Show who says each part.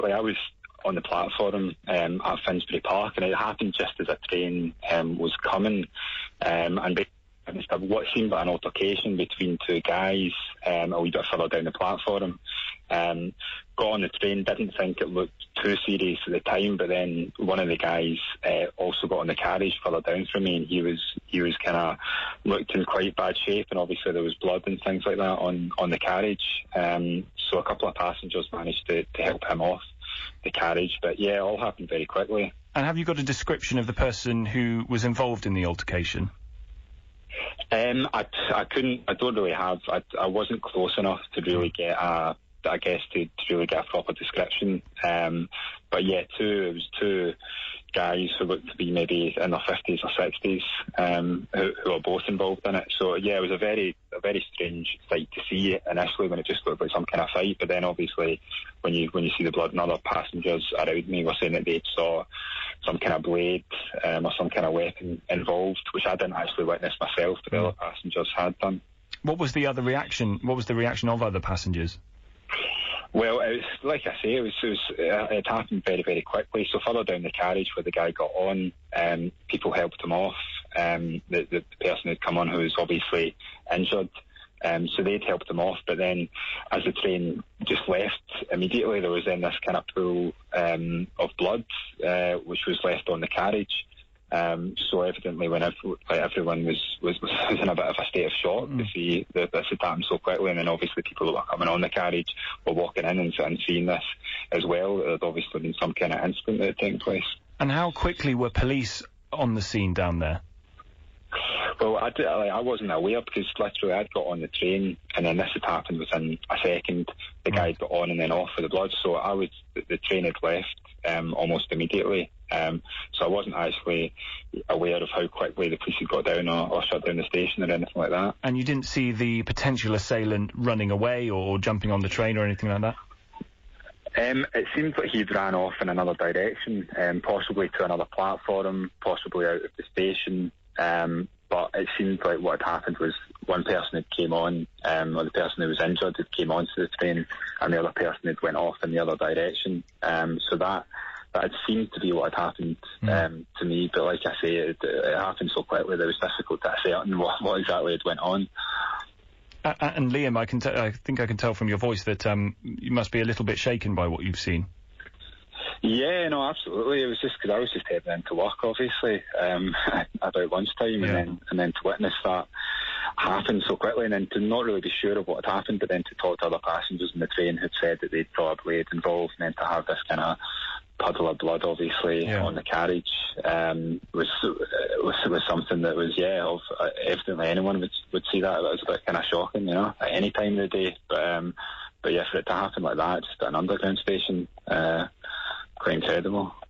Speaker 1: I was on the platform at Finsbury Park, and it happened just as a train was coming, and what seemed like an altercation between two guys a wee bit further down the platform. Got on the train, didn't think it looked too serious at the time, but then one of the guys also got on the carriage further down from me, and he was kind of looked in quite bad shape, and obviously there was blood and things like that on the carriage. So a couple of passengers managed to help him off the carriage, but yeah, it all happened very quickly.
Speaker 2: And have you got a description of the person who was involved in the altercation?
Speaker 1: I don't really have. I wasn't close enough to really get to really get a proper description. But yeah, it was two guys who looked to be maybe in their 50s or 60s, who are both involved in it. So yeah, it was a very strange sight to see initially when it just looked like some kind of fight. But then obviously when you see the blood, and other passengers around me were saying that they saw some kind of blade or some kind of weapon involved, which I didn't actually witness myself, but the other passengers had done.
Speaker 2: What was the other reaction? What was the reaction of other passengers?
Speaker 1: Well, it was, like I say, it happened very, very quickly. So further down the carriage where the guy got on, people helped him off. The person who'd come on who was obviously injured, so they'd helped him off. But then as the train just left, immediately there was then this kind of pool of blood, which was left on the carriage. So evidently when everyone was in a bit of a state of shock to see that this had happened so quickly, and then obviously people that were coming on the carriage were walking in and seeing this as well. There had obviously been some kind of incident that had taken place.
Speaker 2: And how quickly were police on the scene down there?
Speaker 1: Well, I wasn't aware, because literally I'd got on the train and then this had happened within a second. The guy got on and then off with the blood, so the train had left almost immediately. So I wasn't actually aware of how quickly the police had got down or shut down the station or anything like that.
Speaker 2: And you didn't see the potential assailant running away or jumping on the train or anything like that?
Speaker 1: It seemed like he'd ran off in another direction, possibly to another platform, possibly out of the station. But it seemed like what had happened was one person had came on, or the person who was injured had came onto the train, and the other person had went off in the other direction. So that had seemed to be what had happened to me. But like I say, it happened so quickly that it was difficult to ascertain what exactly had went on.
Speaker 2: And Liam, I think I can tell from your voice that you must be a little bit shaken by what you've seen.
Speaker 1: Yeah, no, absolutely. It was just because I was just heading into work, obviously, about lunchtime, and then to witness that happen so quickly, and then to not really be sure of what had happened, but then to talk to other passengers in the train who'd said that they'd saw a blade involved, and then to have this kind of puddle of blood, obviously, on the carriage, was something that was, evidently anyone would see that. That was a bit kind of shocking, at any time of the day. But yeah, for it to happen like that, just at an underground station, quite incredible.